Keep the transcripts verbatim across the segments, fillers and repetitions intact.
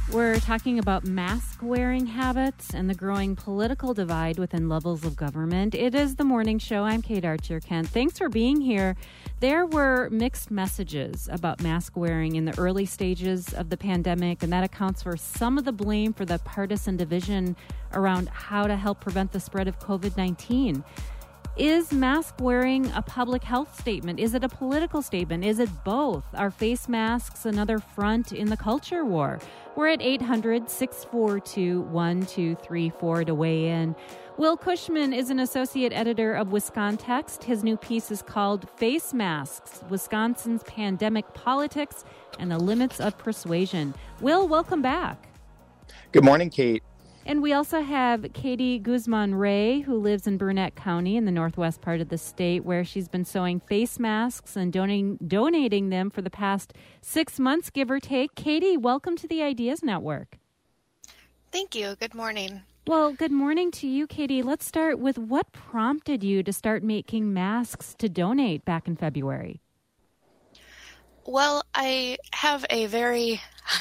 We're talking about mask-wearing habits and the growing political divide within levels of government. It is the morning show. I'm Kate Archer-Kent. Thanks for being here. There were mixed messages about mask-wearing in the early stages of the pandemic, and that accounts for some of the blame for the partisan division around how to help prevent the spread of covid nineteen. Is mask wearing a public health statement? Is it a political statement? Is it both? Are face masks another front in the culture war? We're at eight hundred, six four two, one two three four to weigh in. Will Cushman is an associate editor of Wiscontext. His new piece is called Face Masks, Wisconsin's Pandemic Politics and the Limits of Persuasion. Will, welcome back. Good morning, Kate. And we also have Katie Guzman-Ray, who lives in Burnett County in the northwest part of the state, where she's been sewing face masks and donating, donating them for the past six months, give or take. Katie, welcome to the Ideas Network. Thank you. Good morning. Well, good morning to you, Katie. Let's start with what prompted you to start making masks to donate back in February? Well, I have a very,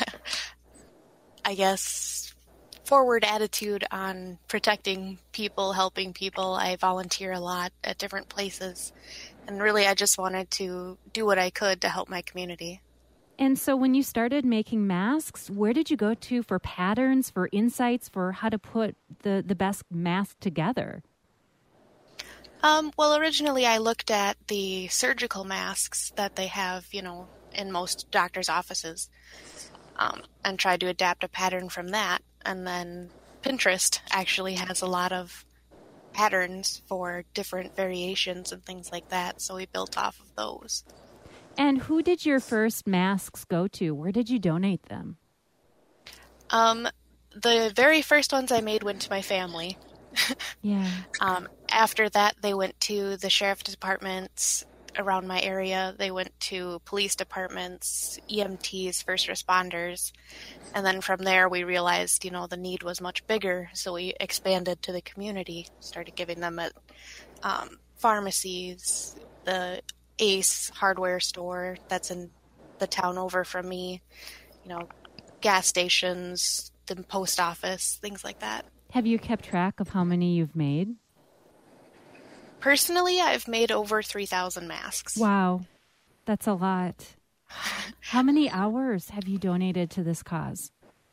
I guess, forward attitude on protecting people, helping people. I volunteer a lot at different places. And really, I just wanted to do what I could to help my community. And so when you started making masks, where did you go to for patterns, for insights, for how to put the, the best mask together? Um, well, originally I looked at the surgical masks that they have, you know, in most doctors' offices, um, and tried to adapt a pattern from that. And then Pinterest actually has a lot of patterns for different variations and things like that. So we built off of those. And who did your first masks go to? Where did you donate them? Um, the very first ones I made went to my family. Yeah. Um, after that, they went to the sheriff's departments around my area. They went to police departments, E M Ts, first responders. And then from there, we realized, you know, the need was much bigger. So we expanded to the community, started giving them at um, pharmacies, the Ace hardware store that's in the town over from me, you know, gas stations, the post office, things like that. Have you kept track of how many you've made? Personally, I've made over three thousand masks. Wow. That's a lot. How many hours have you donated to this cause?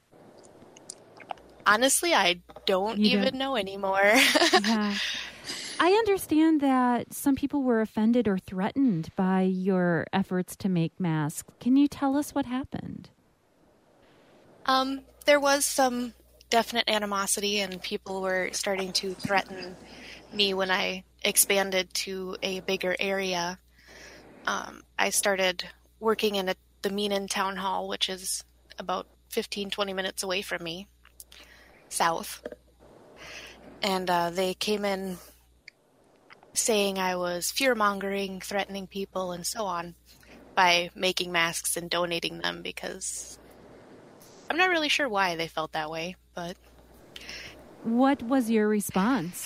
Honestly, I don't you even don't? know anymore. Yeah. I understand that some people were offended or threatened by your efforts to make masks. Can you tell us what happened? Um, there was some definite animosity, and people were starting to threaten me when I expanded to a bigger area. Um, I started working in a, the Meenan Town Hall, which is about fifteen, twenty minutes away from me, south. And uh, they came in saying I was fear-mongering, threatening people, and so on by making masks and donating them, because I'm not really sure why they felt that way, but... What was your response?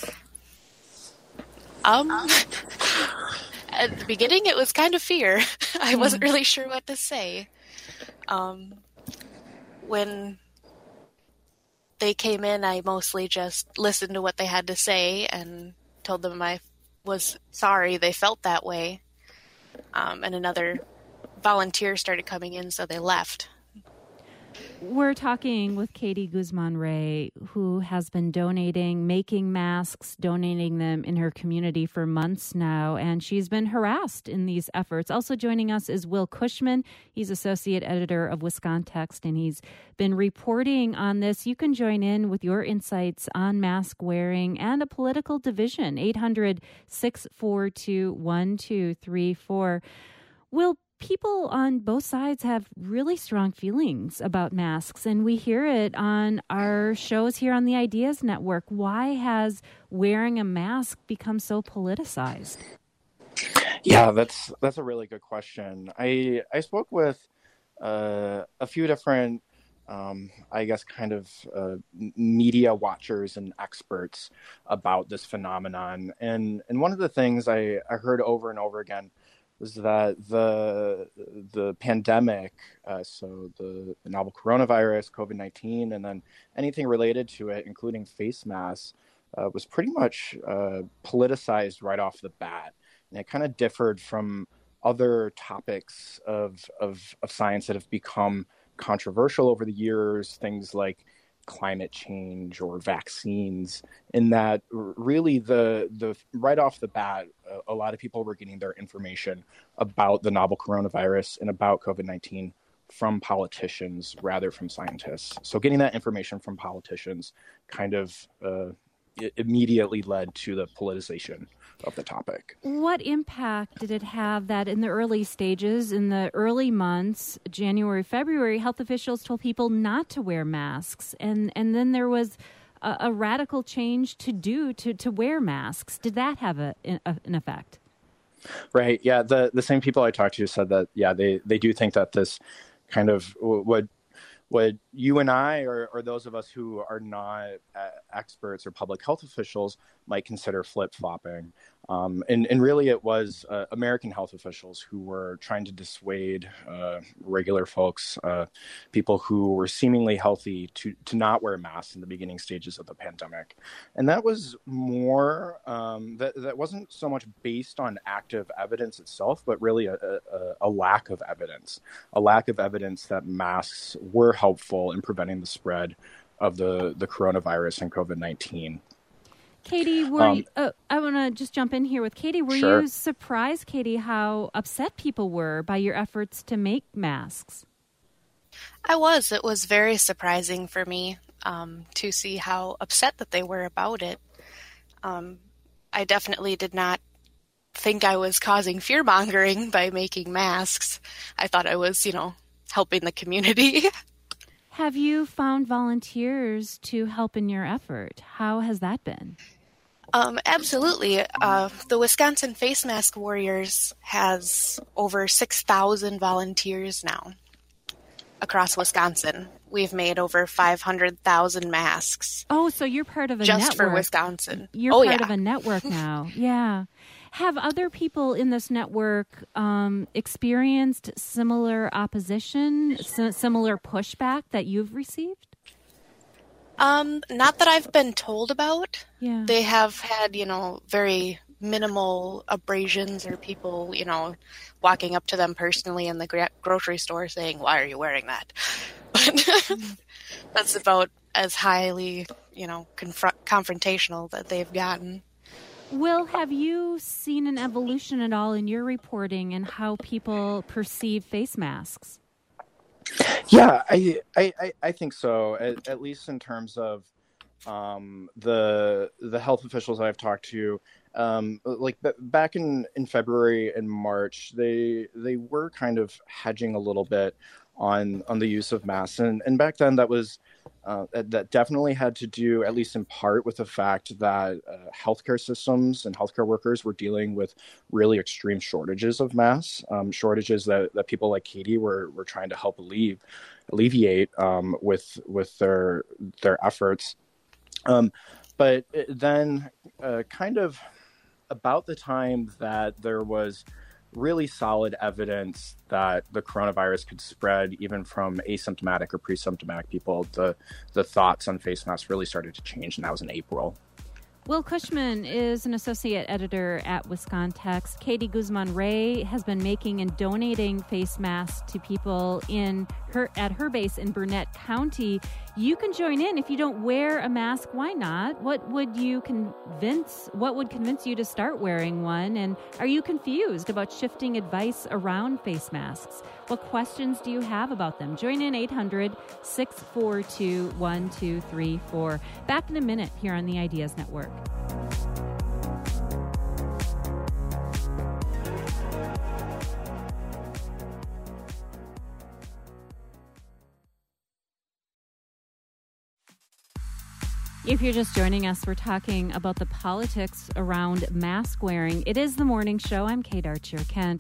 Um, at the beginning, it was kind of fear. I Yeah. wasn't really sure what to say. Um, when they came in, I mostly just listened to what they had to say and told them I was sorry they felt that way. Um, and another volunteer started coming in, so they left. We're talking with Katie Guzman-Ray, who has been donating, making masks, donating them in her community for months now, and she's been harassed in these efforts. Also joining us is Will Cushman. He's associate editor of Wiscontext, and he's been reporting on this. You can join in with your insights on mask wearing and a political division. eight hundred, six four two, one two three four. Will, people on both sides have really strong feelings about masks, and we hear it on our shows here on the Ideas Network. Why has wearing a mask become so politicized? Yeah, that's that's a really good question. I I spoke with uh, a few different, um, I guess, kind of uh, media watchers and experts about this phenomenon, and and one of the things I, I heard over and over again was that the the pandemic, uh, so the, the novel coronavirus, COVID nineteen, and then anything related to it, including face masks, uh, was pretty much uh, politicized right off the bat. And it kind of differed from other topics of, of of science that have become controversial over the years, things like climate change or vaccines, in that really the the right off the bat, a, a lot of people were getting their information about the novel coronavirus and about COVID nineteen from politicians rather from scientists. So getting that information from politicians kind of uh, immediately led to the politicization of the topic. What impact did it have that in the early stages, in the early months, January, February, health officials told people not to wear masks, and, and then there was a, a radical change to do to, to wear masks? Did that have a, a, an effect? Right. Yeah. The the same people I talked to said that, yeah, they, they do think that this kind of would what you and I, or, or those of us who are not uh, experts or public health officials, might consider flip-flopping. Um, and, and really it was uh, American health officials who were trying to dissuade uh, regular folks, uh, people who were seemingly healthy, to, to not wear masks in the beginning stages of the pandemic. And that was more, um, that, that wasn't so much based on active evidence itself, but really a, a, a lack of evidence, a lack of evidence that masks were helpful in preventing the spread of the, the coronavirus and COVID nineteen. Katie, were um, you, oh, I want to just jump in here with Katie. Were sure. you surprised, Katie, how upset people were by your efforts to make masks? I was. It was very surprising for me um, to see how upset that they were about it. Um, I definitely did not think I was causing fear-mongering by making masks. I thought I was, you know, helping the community. Have you found volunteers to help in your effort? How has that been? Um, absolutely. Uh, the Wisconsin Face Mask Warriors has over six thousand volunteers now across Wisconsin. We've made over five hundred thousand masks. Oh, so you're part of a just network. Just for Wisconsin. You're oh, part yeah. of a network now. Yeah. Have other people in this network um, experienced similar opposition, s- similar pushback that you've received? Um, not that I've been told about. Yeah. They have had, you know, very minimal abrasions or people, you know, walking up to them personally in the gra- grocery store saying, "Why are you wearing that?" But that's about as highly, you know, confr- confrontational that they've gotten. Will, have you seen an evolution at all in your reporting and how people perceive face masks? Yeah, I I, I think so. At, at least in terms of um, the the health officials I've talked to, um, like b- back in, in February and March, they they were kind of hedging a little bit on on the use of masks, and and back then that was uh, that definitely had to do, at least in part, with the fact that uh, healthcare systems and healthcare workers were dealing with really extreme shortages of masks, um, shortages that, that people like Katie were were trying to help alleviate, alleviate um, with with their their efforts. Um, but then, uh, kind of about the time that there was really solid evidence that the coronavirus could spread even from asymptomatic or pre-symptomatic people, the the thoughts on face masks really started to change, and that was in April. Will Cushman is an associate editor at Wiscontex. Katie Guzman-Ray has been making and donating face masks to people in her at her base in Burnett County. You can join in if you don't wear a mask. Why not? What would you convince? What would convince you to start wearing one? And are you confused about shifting advice around face masks? What questions do you have about them? Join in eight hundred, six four two, one two three four. Back in a minute here on the Ideas Network. If you're just joining us, we're talking about the politics around mask wearing. It is the morning show. I'm Kate Archer-Kent.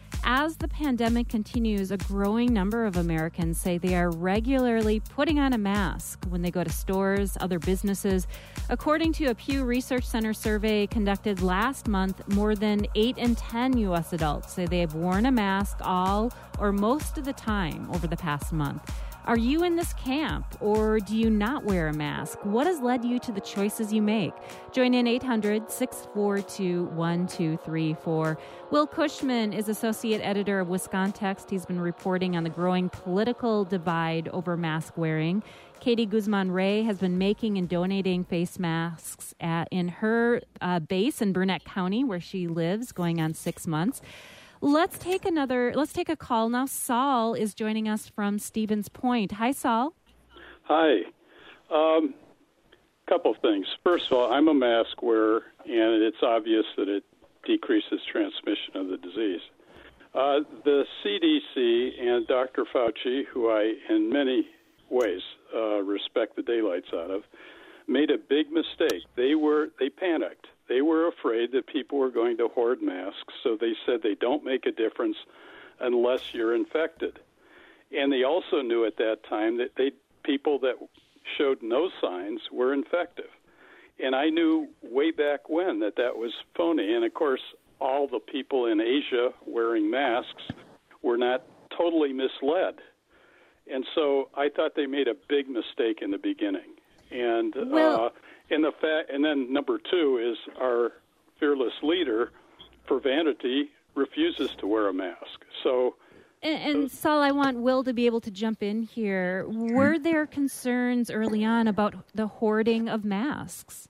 As the pandemic continues, a growing number of Americans say they are regularly putting on a mask when they go to stores, other businesses. According to a Pew Research Center survey conducted last month, more than eight in ten U S adults say they have worn a mask all or most of the time over the past month. Are you in this camp, or do you not wear a mask? What has led you to the choices you make? Join in eight hundred, six four two, one two three four. Will Cushman is associate editor of Wiscontext. He's been reporting on the growing political divide over mask wearing. Katie Guzman-Ray has been making and donating face masks at, in her uh, base in Burnett County, where she lives, going on six months. Let's take another, let's take a call now. Saul is joining us from Stevens Point. Hi, Saul. Hi. Um, couple of things. First of all, I'm a mask wearer, and it's obvious that it decreases transmission of the disease. Uh, the C D C and Doctor Fauci, who I, in many ways, uh, respect the daylights out of, made a big mistake. They were, they panicked. They were afraid that people were going to hoard masks, so they said they don't make a difference unless you're infected. And they also knew at that time that they people that showed no signs were infective. And I knew way back when that that was phony. And, of course, all the people in Asia wearing masks were not totally misled. And so I thought they made a big mistake in the beginning. And well, uh, and the fact, and then number two is our fearless leader, for vanity, refuses to wear a mask. So, and, and Saul, I want Will to be able to jump in here. Were there concerns early on about the hoarding of masks?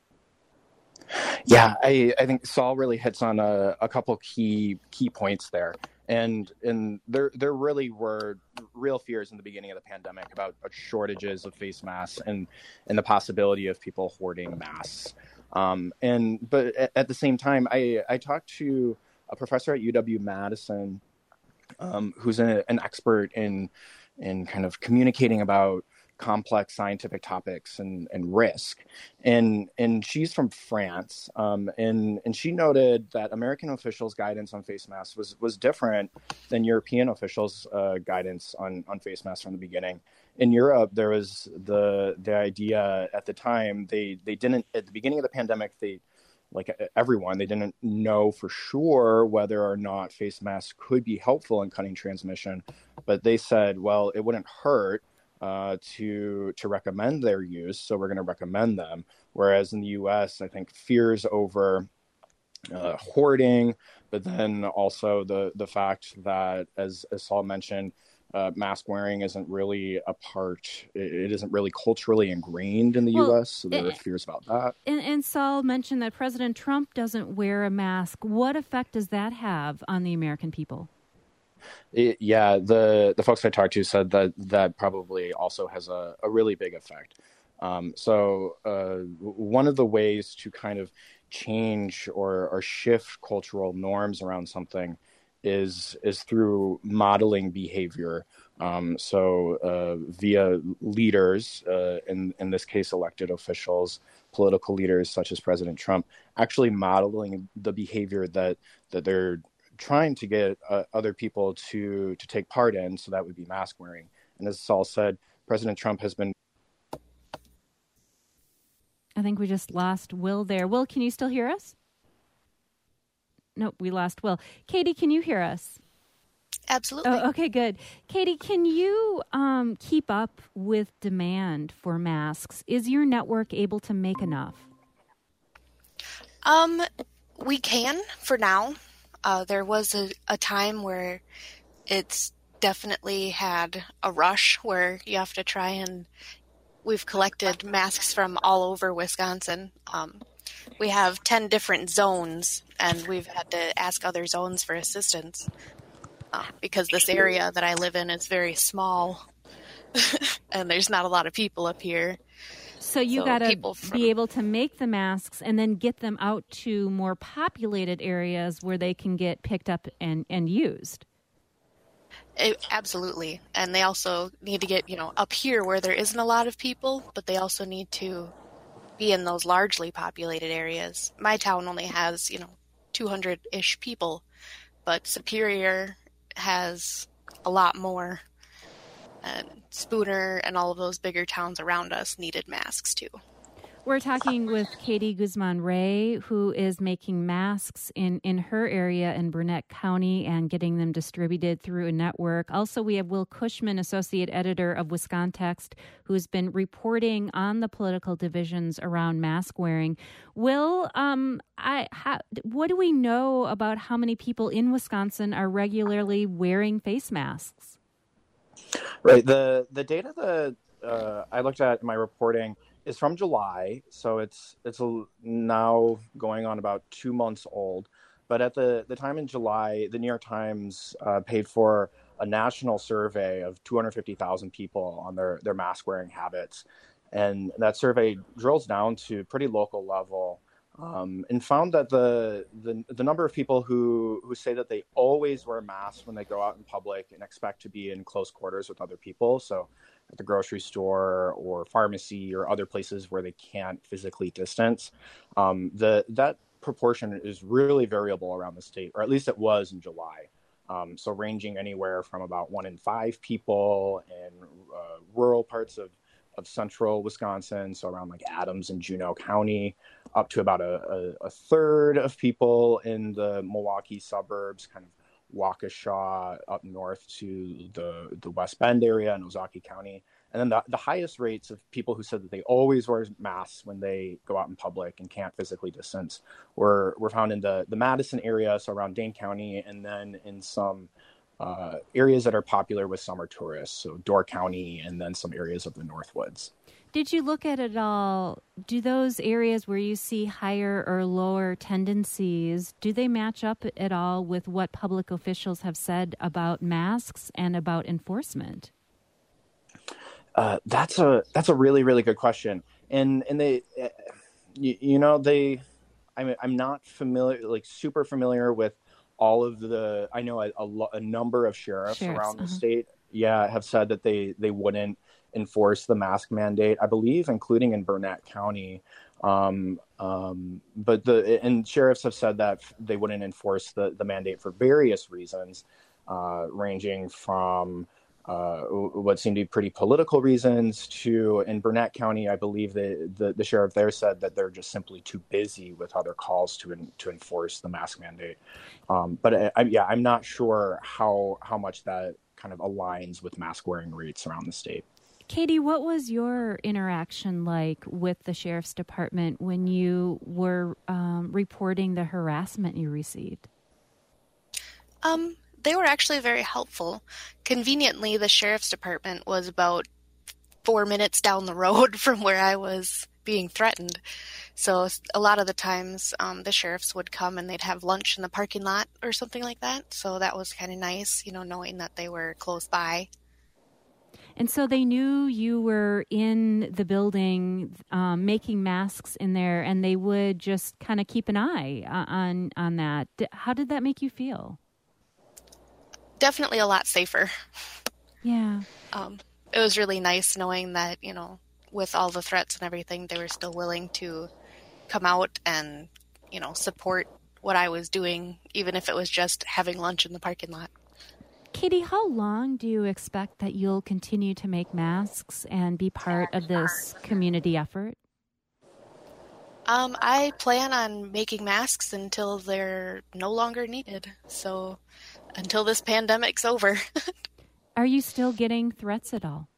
Yeah, I, I think Saul really hits on a, a couple key key points there. And and there there really were real fears in the beginning of the pandemic about shortages of face masks and, and the possibility of people hoarding masks. Um, and but at, at the same time, I, I talked to a professor at U W Madison um, who's a, an expert in in kind of communicating about complex scientific topics and, and risk. And and she's from France. Um, and, and she noted that American officials' guidance on face masks was, was different than European officials' uh, guidance on, on face masks from the beginning. In Europe, there was the the idea at the time, they, they didn't, at the beginning of the pandemic, they, like everyone, they didn't know for sure whether or not face masks could be helpful in cutting transmission. But they said, well, it wouldn't hurt Uh, to to recommend their use, so we're going to recommend them. Whereas in the U S, I think fears over uh, hoarding, but then also the the fact that, as, as Saul mentioned, uh, mask wearing isn't really a part, it, it isn't really culturally ingrained in the well, U S, so there it, are fears about that. And, and Saul mentioned that President Trump doesn't wear a mask. What effect does that have on the American people? It, yeah, the, the folks I talked to said that that probably also has a, a really big effect. Um, so uh, one of the ways to kind of change or, or shift cultural norms around something is is through modeling behavior. Um, so uh, via leaders, uh, in, in this case elected officials, political leaders such as President Trump, actually modeling the behavior that that they're trying to get uh, other people to to take part in, so that would be mask wearing. And as Saul said, President Trump has been... I think we just lost Will there. Will, can you still hear us? Nope, we lost Will. Katie, can you hear us? Absolutely. Oh, okay, good. Katie, can you um, keep up with demand for masks? Is your network able to make enough? Um, we can for now. Uh, there was a, a time where it's definitely had a rush where you have to try and we've collected masks from all over Wisconsin. Um, we have ten different zones, and we've had to ask other zones for assistance uh, because this area that I live in is very small and there's not a lot of people up here. So you so got to from... be able to make the masks and then get them out to more populated areas where they can get picked up and, and used. It, absolutely. And they also need to get, you know, up here where there isn't a lot of people, but they also need to be in those largely populated areas. My town only has, you know, two hundred-ish people, but Superior has a lot more. And Spooner and all of those bigger towns around us needed masks too. We're talking with Katie Guzman-Ray, who is making masks in, in her area in Burnett County and getting them distributed through a network. Also, we have Will Cushman, associate editor of Wiscontext, who's been reporting on the political divisions around mask wearing. Will, um, I, how, what do we know about how many people in Wisconsin are regularly wearing face masks? Right. The the data that uh, I looked at in my reporting is from July, so it's it's a, now going on about two months old. But at the, the time in July, the New York Times uh, paid for a national survey of two hundred fifty thousand people on their, their mask wearing habits. And that survey drills down to pretty local level um, and found that the, the the number of people who, who say that they always wear masks when they go out in public and expect to be in close quarters with other people, so at the grocery store or pharmacy or other places where they can't physically distance, um, the that proportion is really variable around the state, or at least it was in July. Um, so ranging anywhere from about one in five people in uh, rural parts of, of central Wisconsin, so around like Adams and Juneau County, up to about a, a, a third of people in the Milwaukee suburbs, kind of Waukesha up north to the, the West Bend area in Ozaukee County. And then the, the highest rates of people who said that they always wear masks when they go out in public and can't physically distance were, were found in the, the Madison area, so around Dane County, and then in some uh, areas that are popular with summer tourists, so Door County and then some areas of the Northwoods. Did you look at it all? Do those areas where you see higher or lower tendencies, do they match up at all with what public officials have said about masks and about enforcement? Uh, that's a that's a really really good question, and and they, uh, you, you know they, I'm I'm not familiar like super familiar with all of the. I know a, a, a number of sheriffs, sheriffs around uh-huh. the state, yeah, have said that they they wouldn't enforce the mask mandate, I believe, including in Burnett County. Um, um, but the and sheriffs have said that they wouldn't enforce the, the mandate for various reasons, uh, ranging from uh, what seem to be pretty political reasons to, in Burnett County, I believe the, the, the sheriff there said that they're just simply too busy with other calls to in, to enforce the mask mandate. Um, but I, I, yeah, I'm not sure how how much that kind of aligns with mask wearing rates around the state. Katie, what was your interaction like with the Sheriff's Department when you were um, reporting the harassment you received? Um, they were actually very helpful. Conveniently, the Sheriff's Department was about four minutes down the road from where I was being threatened. So a lot of the times um, the sheriffs would come and they'd have lunch in the parking lot or something like that. So that was kind of nice, you know, knowing that they were close by. And so they knew you were in the building um, making masks in there, and they would just kind of keep an eye on on that. How did that make you feel? Definitely a lot safer. Yeah. Um, it was really nice knowing that, you know, with all the threats and everything, they were still willing to come out and, you know, support what I was doing, even if it was just having lunch in the parking lot. Katie, how long do you expect that you'll continue to make masks and be part of this community effort? Um, I plan on making masks until they're no longer needed. So until this pandemic's over. Are you still getting threats at all?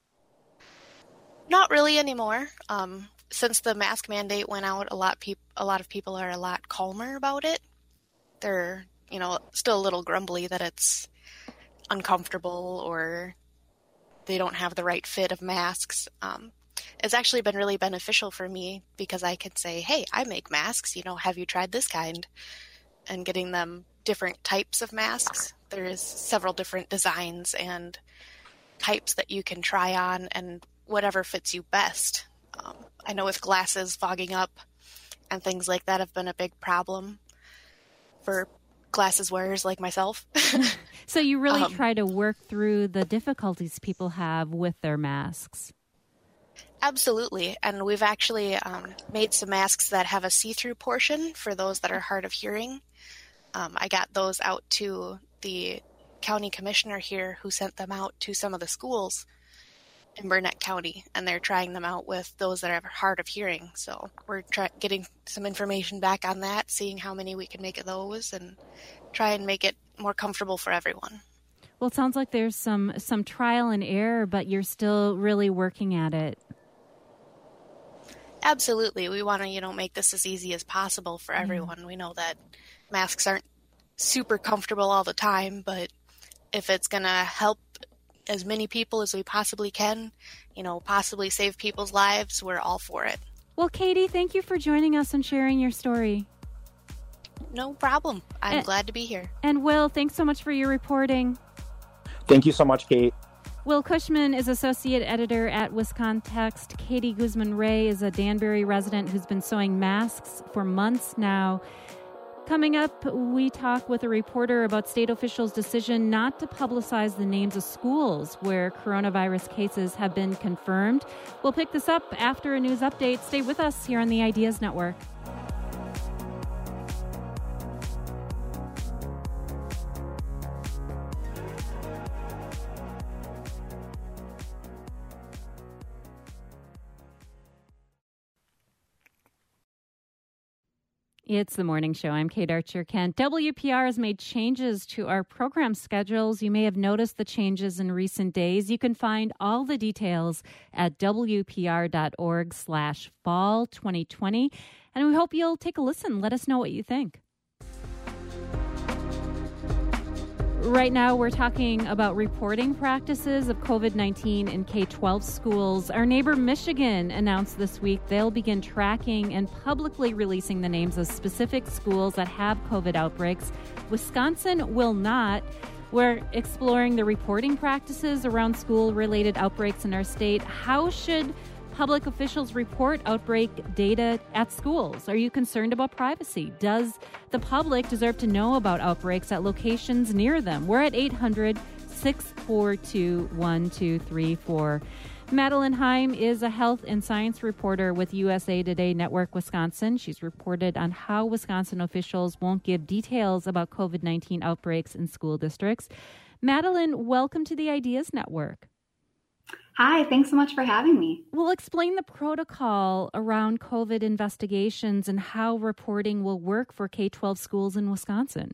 Not really anymore. Um, since the mask mandate went out, a lot peop- a lot of people are a lot calmer about it. They're, you know, still a little grumbly that it's uncomfortable or they don't have the right fit of masks. Um, it's actually been really beneficial for me because I can say, hey, I make masks, you know, have you tried this kind? And getting them different types of masks. There's several different designs and types that you can try on and whatever fits you best. Um, I know with glasses fogging up and things like that have been a big problem for glasses wearers like myself. So you really um, try to work through the difficulties people have with their masks. Absolutely. And we've actually um, made some masks that have a see-through portion for those that are hard of hearing. Um, I got those out to the county commissioner here who sent them out to some of the schools in Burnett County, and they're trying them out with those that are hard of hearing. So we're try- getting some information back on that, seeing how many we can make of those, and try and make it more comfortable for everyone. Well, it sounds like there's some some trial and error, but you're still really working at it. Absolutely. We want to, you know, make this as easy as possible for everyone. Mm. We know that masks aren't super comfortable all the time, but if it's going to help as many people as we possibly can, you know, possibly save people's lives, we're all for it. Well, Katie, thank you for joining us and sharing your story. No problem. I'm and, glad to be here. And Will, thanks so much for your reporting. Thank you so much, Kate. Will Cushman is associate editor at Wiscontext. Katie Guzman-Ray is a Danbury resident who's been sewing masks for months now. Coming up, we talk with a reporter about state officials' decision not to publicize the names of schools where coronavirus cases have been confirmed. We'll pick this up after a news update. Stay with us here on the Ideas Network. It's the morning show. I'm Kate Archer-Kent. W P R has made changes to our program schedules. You may have noticed the changes in recent days. You can find all the details at W P R dot org slash fall twenty twenty. And we hope you'll take a listen. Let us know what you think. Right now, we're talking about reporting practices of COVID nineteen in K twelve schools. Our neighbor Michigan announced this week they'll begin tracking and publicly releasing the names of specific schools that have COVID outbreaks. Wisconsin will not. We're exploring the reporting practices around school-related outbreaks in our state. How should public officials report outbreak data at schools? Are you concerned about privacy? Does the public deserve to know about outbreaks at locations near them? We're at eight hundred, six four two, one two three four. Madeline Heim is a health and science reporter with U S A Today Network Wisconsin. She's reported on how Wisconsin officials won't give details about COVID nineteen outbreaks in school districts. Madeline, welcome to the Ideas Network. Hi, thanks so much for having me. Well, explain the protocol around COVID investigations and how reporting will work for K twelve schools in Wisconsin.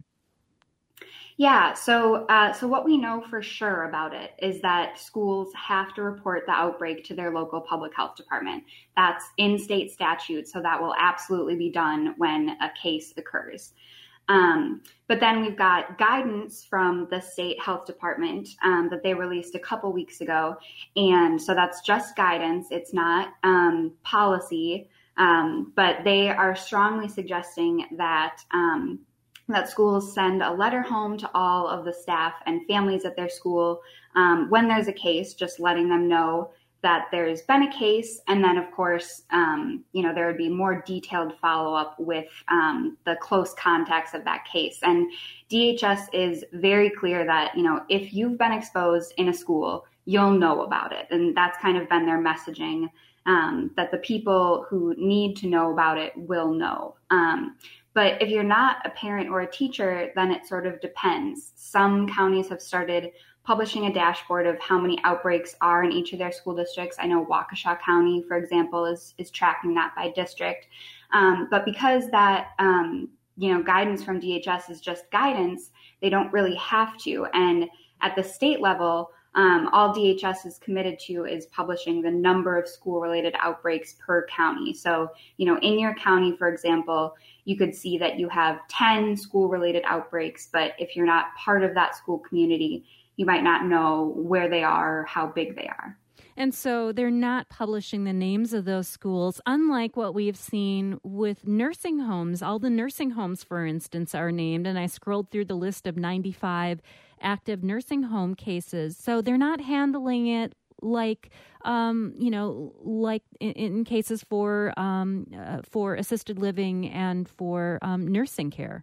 Yeah, so uh, so what we know for sure about it is that schools have to report the outbreak to their local public health department. That's in state statute, so that will absolutely be done when a case occurs. Um, but then we've got guidance from the state health department um, that they released a couple weeks ago. And so that's just guidance. It's not um, policy, um, but they are strongly suggesting that um, that schools send a letter home to all of the staff and families at their school um, when there's a case, just letting them know that there's been a case, and then, of course, um, you know, there would be more detailed follow-up with um, the close contacts of that case. And D H S is very clear that, you know, if you've been exposed in a school, you'll know about it. And that's kind of been their messaging, um, that the people who need to know about it will know. Um, but if you're not a parent or a teacher, then it sort of depends. Some counties have started publishing a dashboard of how many outbreaks are in each of their school districts. I know Waukesha County, for example, is is tracking that by district. Um, but because that, um, you know, guidance from D H S is just guidance, they don't really have to. And at the state level, um, all D H S is committed to is publishing the number of school-related outbreaks per county. So, you know, in your county, for example, you could see that you have ten school-related outbreaks, but if you're not part of that school community, you might not know where they are, how big they are. And so they're not publishing the names of those schools, unlike what we've seen with nursing homes. All the nursing homes, for instance, are named, and I scrolled through the list of ninety-five active nursing home cases. So they're not handling it like, um, you know, like in, in cases for um, uh, for assisted living and for um, nursing care.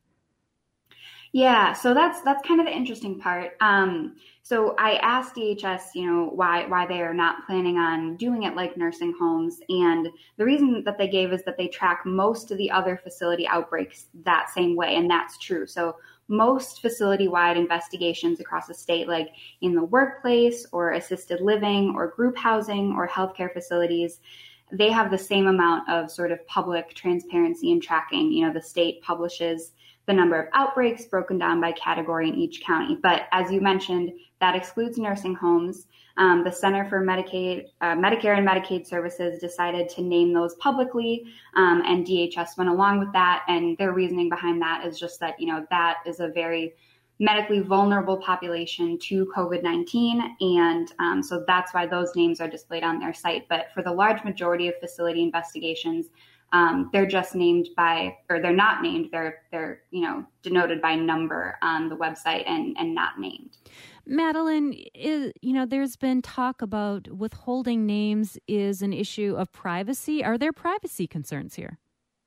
Yeah, so that's that's kind of the interesting part. Um, so I asked D H S, you know, why why they are not planning on doing it like nursing homes, and the reason that they gave is that they track most of the other facility outbreaks that same way, and that's true. So most facility-wide investigations across the state, like in the workplace or assisted living or group housing or healthcare facilities, they have the same amount of sort of public transparency and tracking. You know, the state publishes the number of outbreaks broken down by category in each county. But as you mentioned, that excludes nursing homes. Um, the Center for Medicaid, uh, Medicare and Medicaid Services decided to name those publicly, um, and D H S went along with that. And their reasoning behind that is just that, you know, that is a very medically vulnerable population to COVID nineteen. And um, so that's why those names are displayed on their site. But for the large majority of facility investigations, um, they're just named by, or they're not named, they're, they're, you know, denoted by number on the website and, and not named. Madeline, is, you know, there's been talk about withholding names is an issue of privacy. Are there privacy concerns here?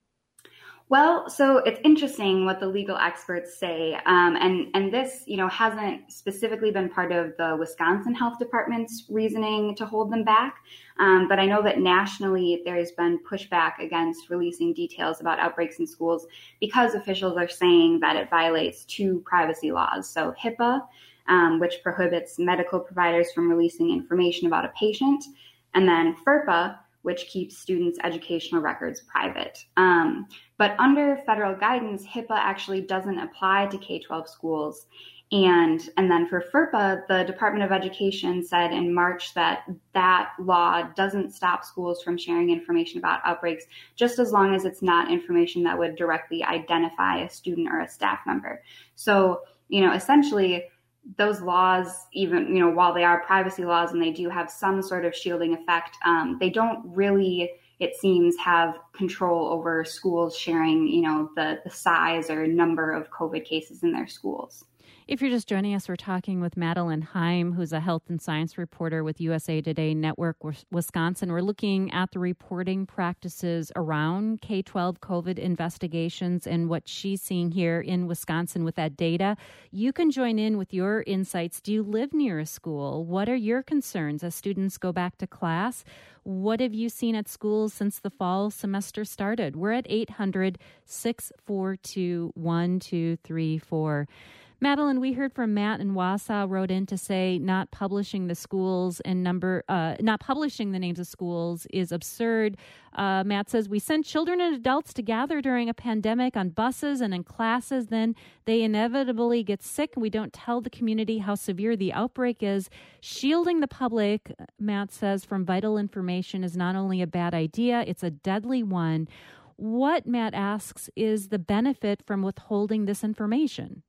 Well, so it's interesting what the legal experts say, um, and and this, you know, hasn't specifically been part of the Wisconsin Health Department's reasoning to hold them back. Um, but I know that nationally there's been pushback against releasing details about outbreaks in schools because officials are saying that it violates two privacy laws. So HIPAA, um, which prohibits medical providers from releasing information about a patient, and then FERPA, which keeps students' educational records private. Um, but under federal guidance, HIPAA actually doesn't apply to K twelve schools. And, and then for FERPA, the Department of Education said in March that that law doesn't stop schools from sharing information about outbreaks, just as long as it's not information that would directly identify a student or a staff member. So, you know, essentially, those laws, even, you know, while they are privacy laws and they do have some sort of shielding effect, um, they don't really, it seems, have control over schools sharing, you know, the, the size or number of COVID cases in their schools. If you're just joining us, we're talking with Madeline Heim, who's a health and science reporter with U S A Today Network Wisconsin. We're looking at the reporting practices around K twelve COVID investigations and what she's seeing here in Wisconsin with that data. You can join in with your insights. Do you live near a school? What are your concerns as students go back to class? What have you seen at schools since the fall semester started? We're at eight hundred, six four two, one two three four. Madeline, we heard from Matt in Wausau, wrote in to say not publishing the schools and number, uh, not publishing the names of schools is absurd. Uh, Matt says, we send children and adults to gather during a pandemic on buses and in classes. Then they inevitably get sick. We don't tell the community how severe the outbreak is. Shielding the public, Matt says, from vital information is not only a bad idea, it's a deadly one. What, Matt asks, is the benefit from withholding this information?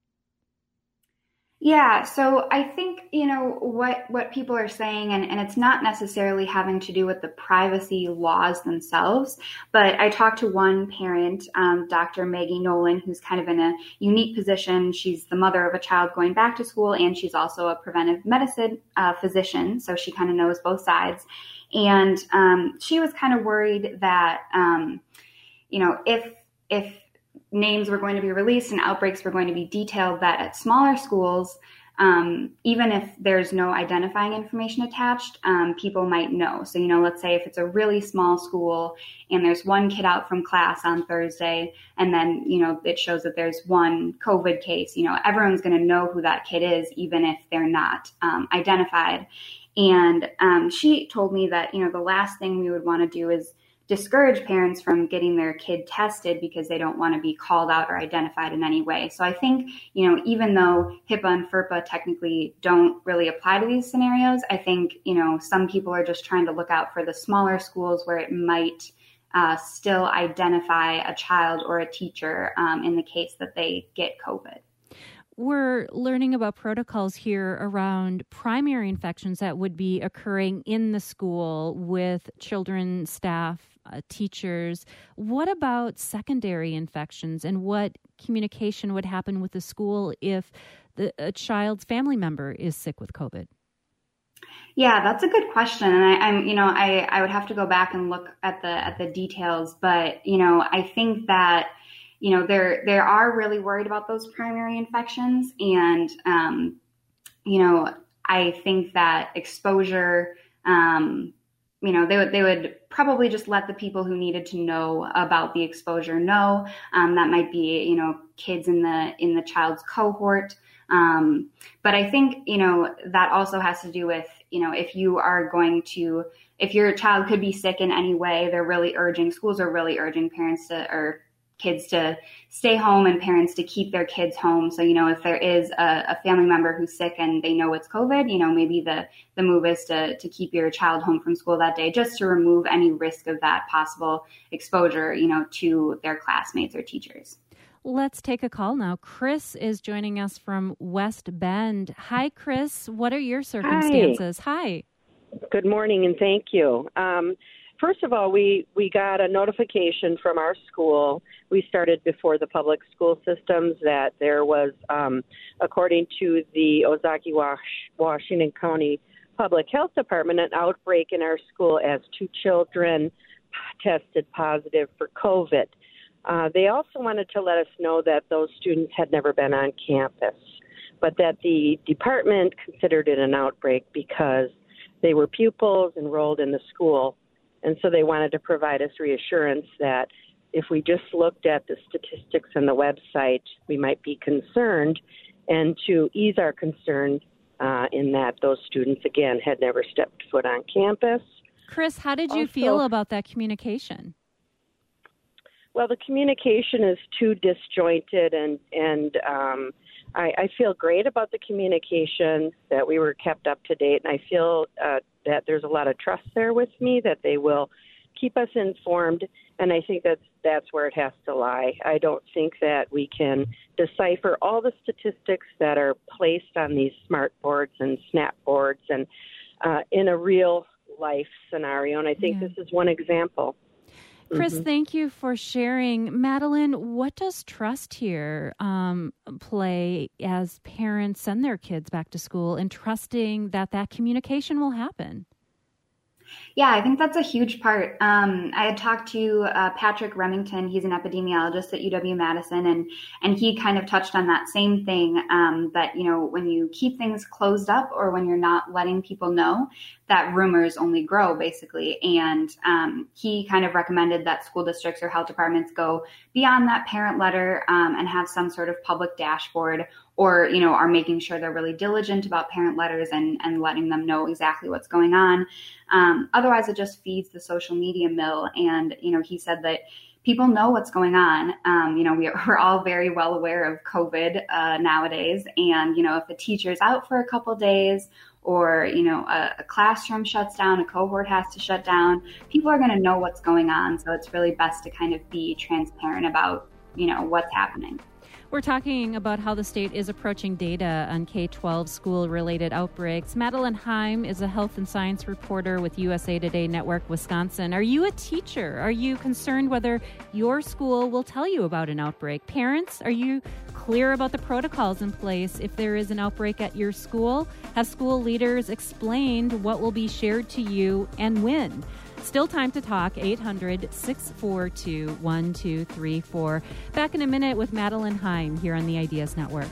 Yeah, so I think, you know, what, what people are saying, and, and it's not necessarily having to do with the privacy laws themselves, but I talked to one parent, um, Doctor Maggie Nolan, who's kind of in a unique position. She's the mother of a child going back to school, and she's also a preventive medicine uh, physician, so she kind of knows both sides. And um, she was kind of worried that, um, you know, if if names were going to be released and outbreaks were going to be detailed, that at smaller schools, um, even if there's no identifying information attached, um, people might know. So, you know, let's say if it's a really small school and there's one kid out from class on Thursday, and then, you know, it shows that there's one COVID case, you know, everyone's going to know who that kid is, even if they're not um, identified. And um, she told me that, you know, the last thing we would want to do is discourage parents from getting their kid tested because they don't want to be called out or identified in any way. So I think, you know, even though HIPAA and FERPA technically don't really apply to these scenarios, I think, you know, some people are just trying to look out for the smaller schools where it might uh, still identify a child or a teacher um, in the case that they get COVID. We're learning about protocols here around primary infections that would be occurring in the school with children, staff, uh, teachers. What about secondary infections, and what communication would happen with the school if the, a child's family member is sick with COVID? Yeah, that's a good question. And I, I'm, you know, I, I would have to go back and look at the at the details, but, you know, I think that you know, they're, they are really worried about those primary infections. And, um, you know, I think that exposure, um, you know, they would they would probably just let the people who needed to know about the exposure know. Um, that might be, you know, kids in the in the child's cohort. Um, but I think, you know, that also has to do with, you know, if you are going to, if your child could be sick in any way, they're really urging, schools are really urging parents to, or kids to stay home and parents to keep their kids home. So, you know, if there is a, a family member who's sick and they know it's COVID, you know, maybe the, the move is to, to keep your child home from school that day, just to remove any risk of that possible exposure, you know, to their classmates or teachers. Let's take a call now. Chris is joining us from West Bend. Hi, Chris. What are your circumstances? Hi. Hi. Good morning, and thank you. Um, First of all, we, we got a notification from our school. We started before the public school systems that there was, um, according to the Ozaukee, Washington County Public Health Department, an outbreak in our school as two children tested positive for COVID. Uh, they also wanted to let us know that those students had never been on campus, but that the department considered it an outbreak because they were pupils enrolled in the school. And so they wanted to provide us reassurance that if we just looked at the statistics on the website, we might be concerned, and to ease our concern uh, in that those students, again, had never stepped foot on campus. Chris, how did you also feel about that communication? Well, the communication is too disjointed, and, and um, I, I feel great about the communication, that we were kept up to date, and I feel uh, that there's a lot of trust there with me, that they will keep us informed, and I think that's, that's where it has to lie. I don't think that we can decipher all the statistics that are placed on these smart boards and snap boards and uh, in a real life scenario, and I think yeah. this is one example. Chris, mm-hmm. thank you for sharing. Madeline, what does trust here um, play as parents send their kids back to school and trusting that that communication will happen? Yeah, I think that's a huge part. Um, I had talked to uh, Patrick Remington. He's an epidemiologist at U W-Madison, and and he kind of touched on that same thing, um, that, you know, when you keep things closed up or when you're not letting people know, that rumors only grow, basically. And um, he kind of recommended that school districts or health departments go beyond that parent letter um, and have some sort of public dashboard, or, you know, are making sure they're really diligent about parent letters and, and letting them know exactly what's going on. Um, otherwise, it just feeds the social media mill. And, you know, he said that people know what's going on. Um, you know, we, we're all very well aware of COVID uh, nowadays. And, you know, if a teacher's out for a couple days, or, you know, a, a classroom shuts down, a cohort has to shut down, people are going to know what's going on. So it's really best to kind of be transparent about, you know, what's happening. We're talking about how the state is approaching data on K twelve school-related outbreaks. Madeline Heim is a health and science reporter with U S A Today Network Wisconsin. Are you a teacher? Are you concerned whether your school will tell you about an outbreak? Parents, are you clear about the protocols in place if there is an outbreak at your school? Have school leaders explained what will be shared to you and when? Still time to talk, eight hundred, six four two, one two three four. Back in a minute with Madeline Heim here on the Ideas Network.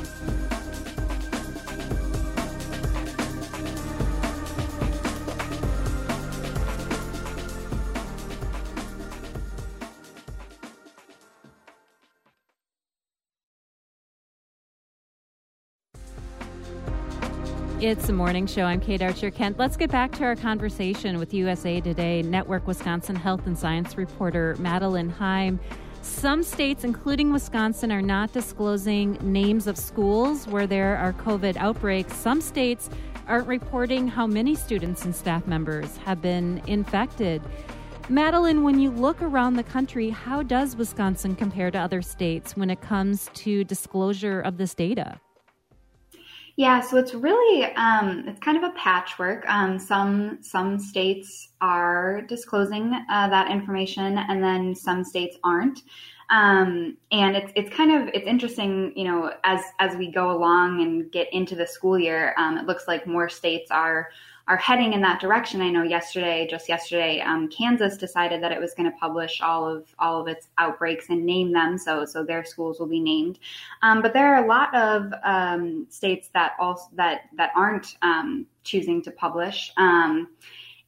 It's the morning show. I'm Kate Archer-Kent. Let's get back to our conversation with U S A Today Network Wisconsin health and science reporter Madeline Heim. Some states, including Wisconsin, are not disclosing names of schools where there are COVID outbreaks. Some states aren't reporting how many students and staff members have been infected. Madeline, when you look around the country, how does Wisconsin compare to other states when it comes to disclosure of this data? Yeah, so it's really, um, it's kind of a patchwork. Um, some some states are disclosing uh, that information, and then some states aren't. Um, and it's it's kind of, it's interesting, you know, as as we go along and get into the school year, um, it looks like more states are are heading in that direction. I know yesterday, just yesterday, um, Kansas decided that it was going to publish all of all of its outbreaks and name them, so so their schools will be named. Um, but there are a lot of um, states that also that that aren't um, choosing to publish. Um,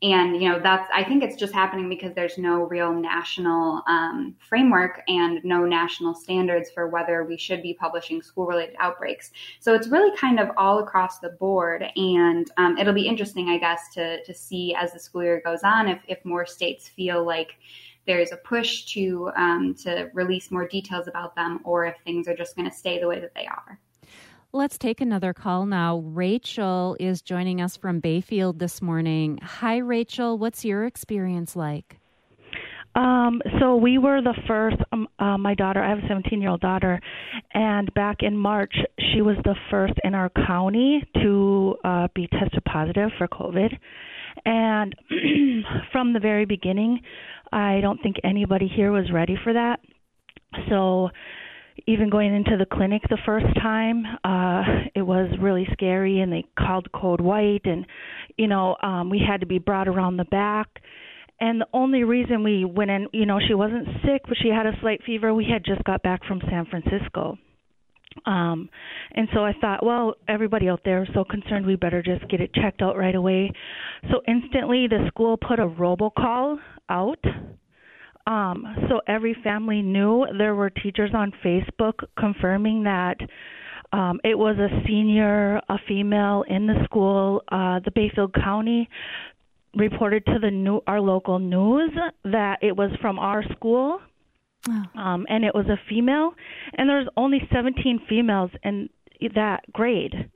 And, you know, that's, I think it's just happening because there's no real national um, framework and no national standards for whether we should be publishing school-related outbreaks. So it's really kind of all across the board. And um, it'll be interesting, I guess, to to see as the school year goes on, if, if more states feel like there's a push to um, to release more details about them, or if things are just going to stay the way that they are. Let's take another call now. Rachel is joining us from Bayfield this morning. Hi, Rachel. What's your experience like? Um, so we were the first, um, uh, my daughter, I have a seventeen-year-old daughter, and back in March, she was the first in our county to uh, be tested positive for COVID. And from the very beginning, I don't think anybody here was ready for that. So even going into the clinic the first time, uh, it was really scary, and they called code white, and, you know, um, we had to be brought around the back. And the only reason we went in, you know, she wasn't sick, but she had a slight fever. We had just got back from San Francisco. Um, and so I thought, well, everybody out there is so concerned, we better just get it checked out right away. So instantly the school put a robocall out. Um, so every family knew. There were teachers on Facebook confirming that um, it was a senior, a female in the school. Uh, the Bayfield County reported to the new, our local news that it was from our school, oh. um, and it was a female. And there's only seventeen females in that grade.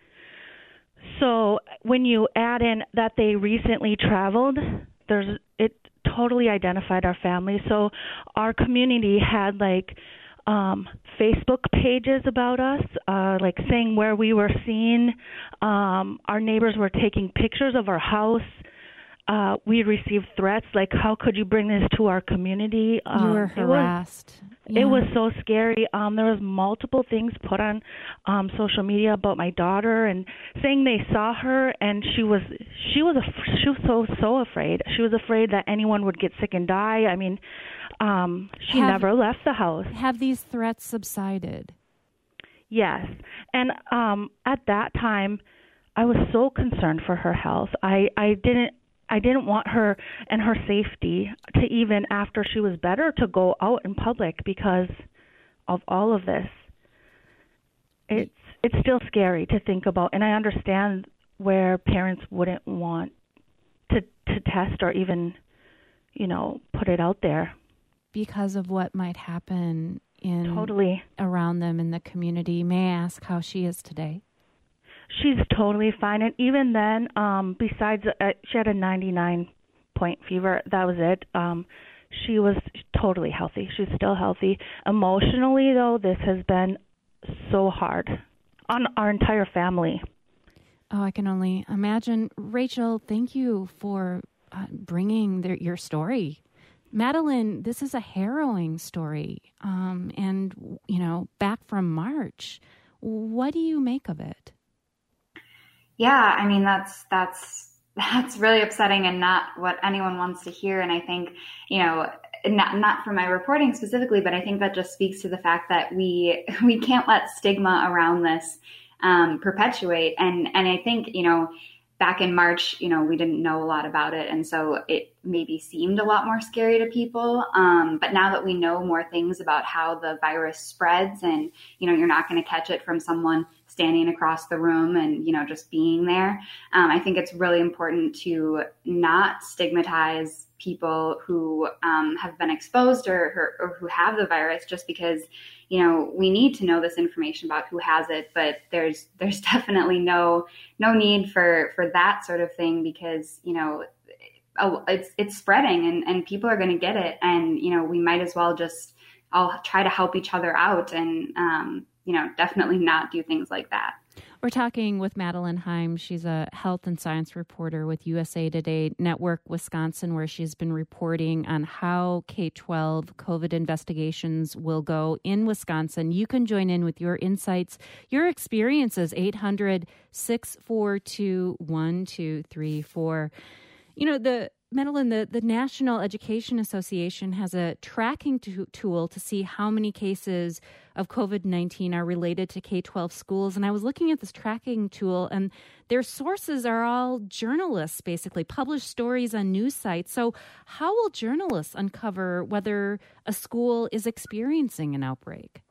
So when you add in that they recently traveled, there's it totally identified our family. So our community had like um, Facebook pages about us, uh, like saying where we were seen. Um, our neighbors were taking pictures of our house. Uh, we received threats like, how could you bring this to our community? Um, you were harassed. It was, yeah. it was so scary. Um, there was multiple things put on um, social media about my daughter, and saying they saw her, and she was she was a, she was so so afraid. She was afraid that anyone would get sick and die. I mean, um, she have, never left the house. Have these threats subsided? Yes, and um, at that time, I was so concerned for her health. I I didn't. I didn't want her and her safety to, even after she was better, to go out in public because of all of this. It's it's still scary to think about, and I understand where parents wouldn't want to to test or even, you know, put it out there. Because of what might happen in totally around them in the community. May I ask how she is today? She's totally fine. And even then, um, besides, uh, she had a ninety-nine point fever. That was it. Um, she was totally healthy. She's still healthy. Emotionally, though, this has been so hard on our entire family. Oh, I can only imagine. Rachel, thank you for uh, bringing the, your story. Madeline, this is a harrowing story. Um, and, you know, back from March. What do you make of it? Yeah, I mean, that's that's that's really upsetting and not what anyone wants to hear. And I think, you know, not not for my reporting specifically, but I think that just speaks to the fact that we we can't let stigma around this um, perpetuate. And and I think, you know, back in March, you know, we didn't know a lot about it, and so it maybe seemed a lot more scary to people. Um, but now that we know more things about how the virus spreads, and, you know, you're not going to catch it from someone standing across the room and, you know, just being there. Um, I think it's really important to not stigmatize people who um, have been exposed or, or, or who have the virus just because, you know, we need to know this information about who has it, but there's there's definitely no no need for, for that sort of thing because, you know, it's it's spreading and, and people are going to get it. And, you know, we might as well just all try to help each other out and, um, you know, definitely not do things like that. We're talking with Madeline Heim. She's a health and science reporter with U S A Today Network Wisconsin, where she's been reporting on how K twelve COVID investigations will go in Wisconsin. You can join in with your insights, your experiences, eight hundred, six four two, one two three four. You know, the Madeline, the, the National Education Association has a tracking to, tool to see how many cases of COVID nineteen are related to K twelve schools. And I was looking at this tracking tool, and their sources are all journalists, basically, published stories on news sites. So how will journalists uncover whether a school is experiencing an outbreak?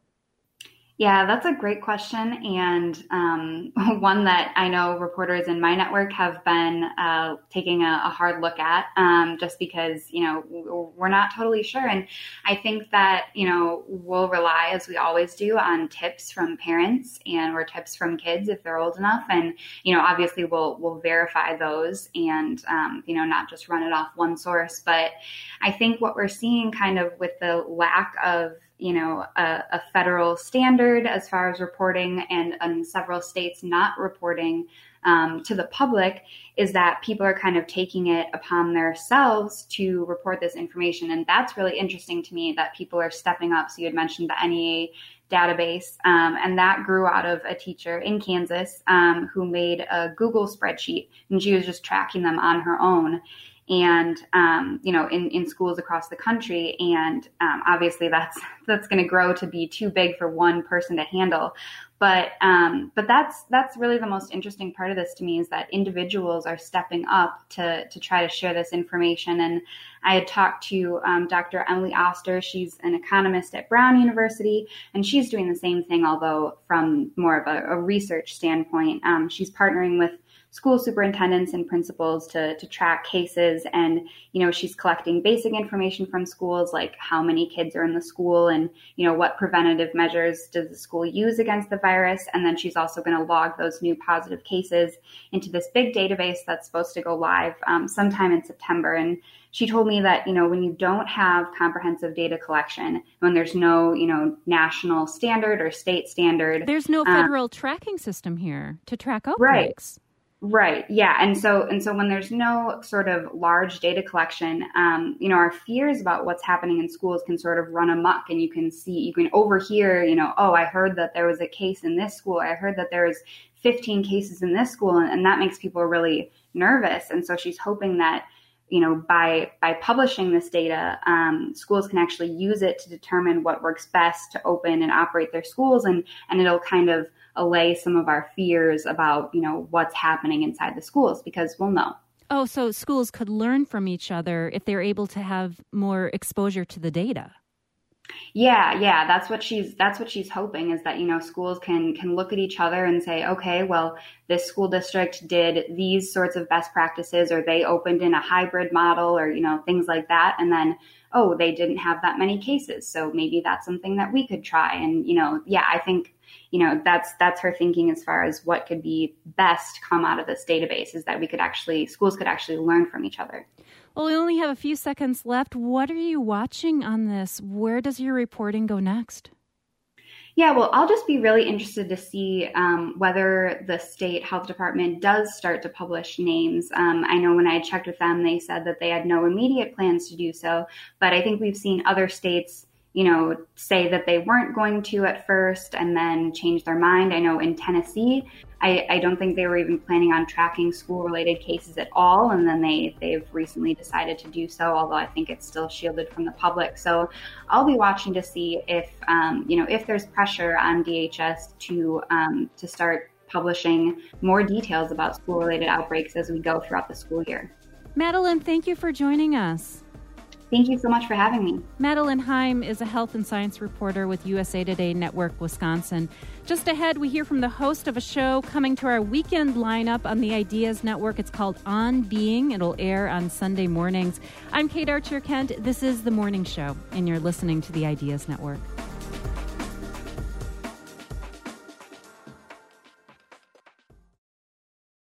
Yeah, that's a great question, and um, one that I know reporters in my network have been uh, taking a, a hard look at, um, just because, you know, we're not totally sure. And I think that, you know, we'll rely, as we always do, on tips from parents and or tips from kids if they're old enough. And, you know, obviously we'll we'll verify those and, um, you know, not just run it off one source. But I think what we're seeing kind of with the lack of you know, a, a federal standard as far as reporting and, and several states not reporting um, to the public is that people are kind of taking it upon themselves to report this information. And that's really interesting to me that people are stepping up. So you had mentioned the N E A database, um, and that grew out of a teacher in Kansas um, who made a Google spreadsheet, and she was just tracking them on her own. And, um, you know, in, in schools across the country. And um, obviously that's that's going to grow to be too big for one person to handle. But um, but that's that's really the most interesting part of this to me is that individuals are stepping up to to try to share this information. And I had talked to um, Doctor Emily Oster. She's an economist at Brown University, and she's doing the same thing, although from more of a, a research standpoint. Um, she's partnering with school superintendents and principals to, to track cases. And, you know, she's collecting basic information from schools, like how many kids are in the school and, you know, what preventative measures does the school use against the virus. And then she's also going to log those new positive cases into this big database that's supposed to go live um, sometime in September. And she told me that, you know, when you don't have comprehensive data collection, when there's no, you know, national standard or state standard. There's no federal um, tracking system here to track outbreaks. Right. Right. Yeah. And so and so when there's no sort of large data collection, um, you know, our fears about what's happening in schools can sort of run amok, and you can see, you can overhear, you know, oh, I heard that there was a case in this school. I heard that there was fifteen cases in this school. And, and that makes people really nervous. And so she's hoping that, you know, by by publishing this data, um, schools can actually use it to determine what works best to open and operate their schools. And, and it'll kind of allay some of our fears about, you know, what's happening inside the schools, because we'll know. Oh, so schools could learn from each other if they're able to have more exposure to the data. Yeah, yeah, that's what she's that's what she's hoping, is that, you know, schools can can look at each other and say, okay, well, this school district did these sorts of best practices, or they opened in a hybrid model, or, you know, things like that. And then, oh, they didn't have that many cases, so maybe that's something that we could try. And, you know, yeah, I think, you know, that's that's her thinking as far as what could be best come out of this database, is that we could actually, schools could actually learn from each other. Well, we only have a few seconds left. What are you watching on this? Where does your reporting go next? Yeah, well, I'll just be really interested to see um, whether the state health department does start to publish names. Um, I know when I checked with them, they said that they had no immediate plans to do so, but I think we've seen other states, you know, say that they weren't going to at first and then change their mind. I know in Tennessee, I, I don't think they were even planning on tracking school-related cases at all, and then they, they've recently decided to do so, although I think it's still shielded from the public. So I'll be watching to see if, um, you know, if there's pressure on D H S to um, to start publishing more details about school-related outbreaks as we go throughout the school year. Madeline, thank you for joining us. Thank you so much for having me. Madeline Heim is a health and science reporter with U S A Today Network Wisconsin. Just ahead, we hear from the host of a show coming to our weekend lineup on the Ideas Network. It's called On Being. It'll air on Sunday mornings. I'm Kate Archer-Kent. This is The Morning Show, and you're listening to the Ideas Network.